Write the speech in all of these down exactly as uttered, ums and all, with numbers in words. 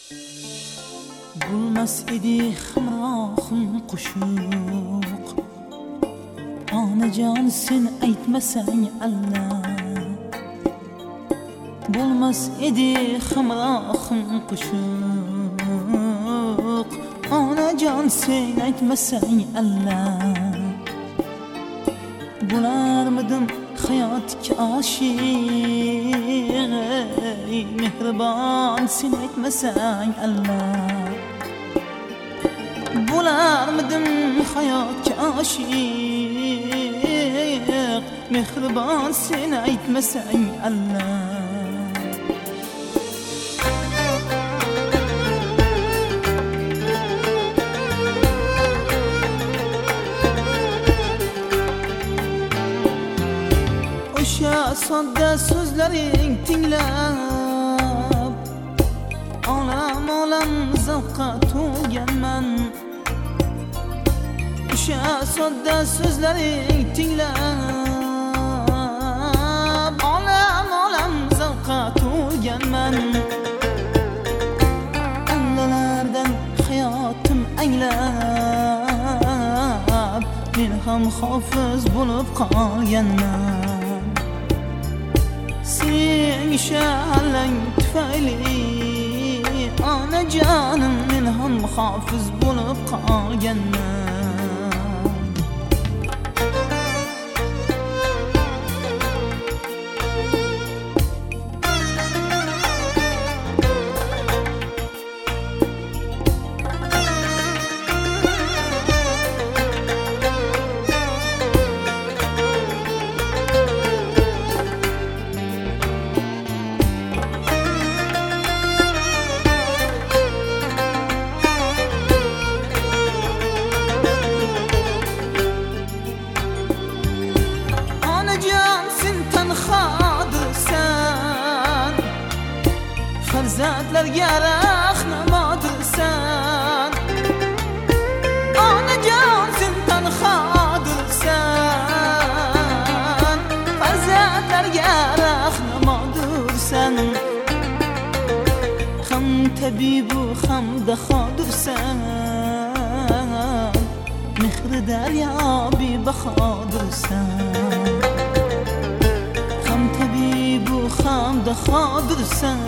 Bulmas edi hamrohim qo'shiq, onajon sen aytmasang alla. Bulmas edi hamrohim qo'shiq, onajon sen aytmasang alla. Bularmidim hayotga oshiq, mehribon sen aytmasang alla. Bularmidim hayotga oshiq, mehribon sen aytmasang alla. O'sha sodda so'zlaring tinglab, olam olam zavqqa to'lganman. O'sha sodda so'zlaring tinglab, olam olam zavqqa to'lganman. Allalardan hayotim anglab, men ham hofiz bo'lib qolganman. Sen shalang tufayli onajonim men ham hofiz bo'lib qolganman. Farzandlarga rahnamodirsan, onajon sen tanhodirsan. Farzandlarga rahnamodirsan, ham tabibu ham dahodirsan. Mehri daryo bebahodirsan, ham tabibu ham dahodirsan.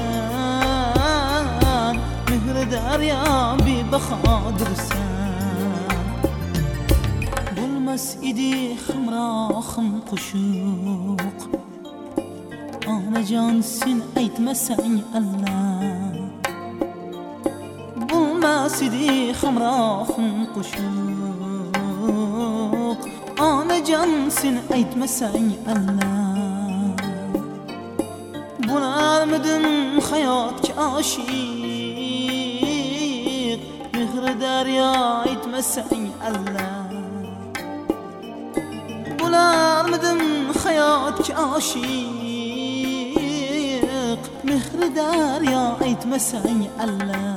Mehri daryo bebahodirsan. Bulmas edi hamrohim qo'shiq, onajon sen aytmasang alla. Bulmas edi hamrohim qo'shiq, onajon sen aytmasang alla. Bularmidim hayotga oshiq, mehri daryo aytmasang alla. Bularmidim hayotga oshiq, mehri daryo aytmasang alla.